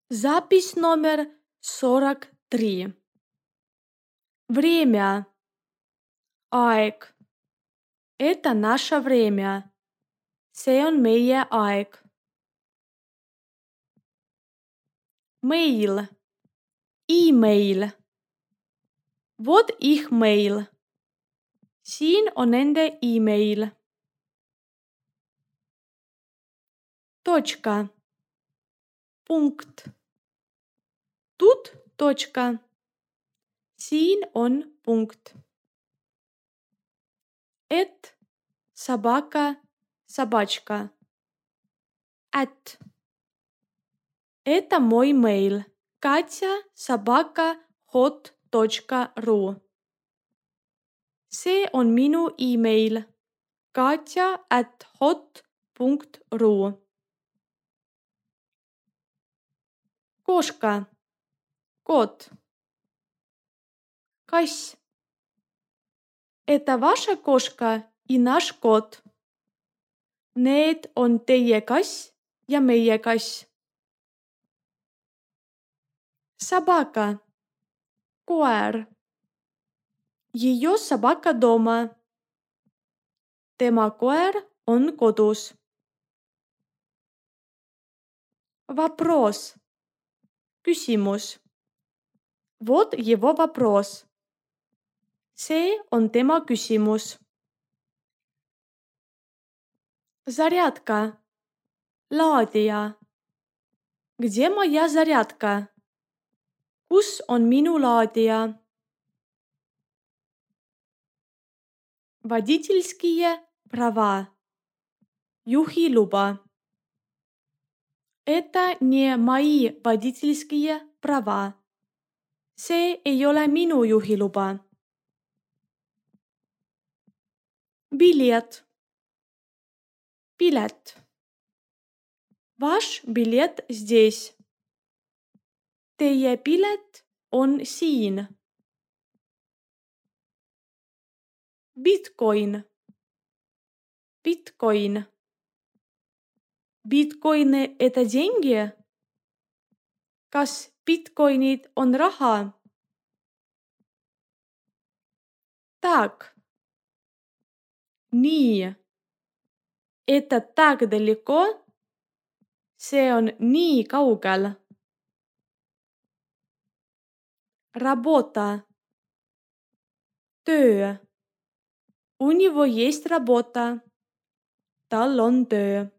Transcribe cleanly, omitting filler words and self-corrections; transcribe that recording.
Запись номер 43. Время. Aeg. Это наше время. See on meie aeg. Meil. Email. Вот их meil. Siin on nende email. Точка. Punkt. Тут точка. Siin on punkt. Et. Собака. Собачка. At. Это мой mail. katja@hot.ru. See on minu email. katja@hot.ru. Кошка. Кот. Kass. Это ваша кошка и наш кот. Need on teie kass ja meie kass. Собака. Koer. Ее собака дома. Tema koer on kodus. Вопрос. Küsimus. Вот его вопрос. See on tema küsimus. Зарядка. Laadija. Где моя зарядка? Kus on minu laadija? Водительские права. Juhiluba. Это не мои водительские права. See ei ole minu juhiluba. Билет. Pilet. Ваш билет здесь. Teie pilet on siin. Bitcoin. Bitcoin. Bitcoin это деньги? Kas bitcoinid on raha? Так. Nii. Это так далеко? See on nii kaugel. Работа. Töö. У него есть работа. Tal on töö.